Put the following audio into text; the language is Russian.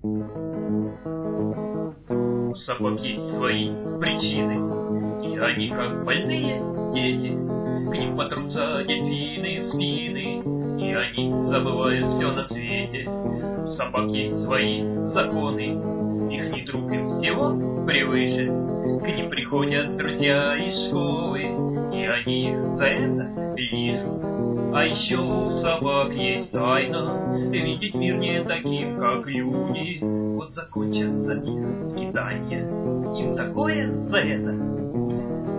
У собак есть свои причины, и они как больные дети. К ним потрутся дельфины в спины, и они забывают все на свете. У собак есть свои законы, ихний друг им всего превыше. К ним приходят друзья из школы, и они их за это лижут. А еще у собак есть тайна — видеть мир не таким, как люди. Вот закончатся их скитания, им такое за это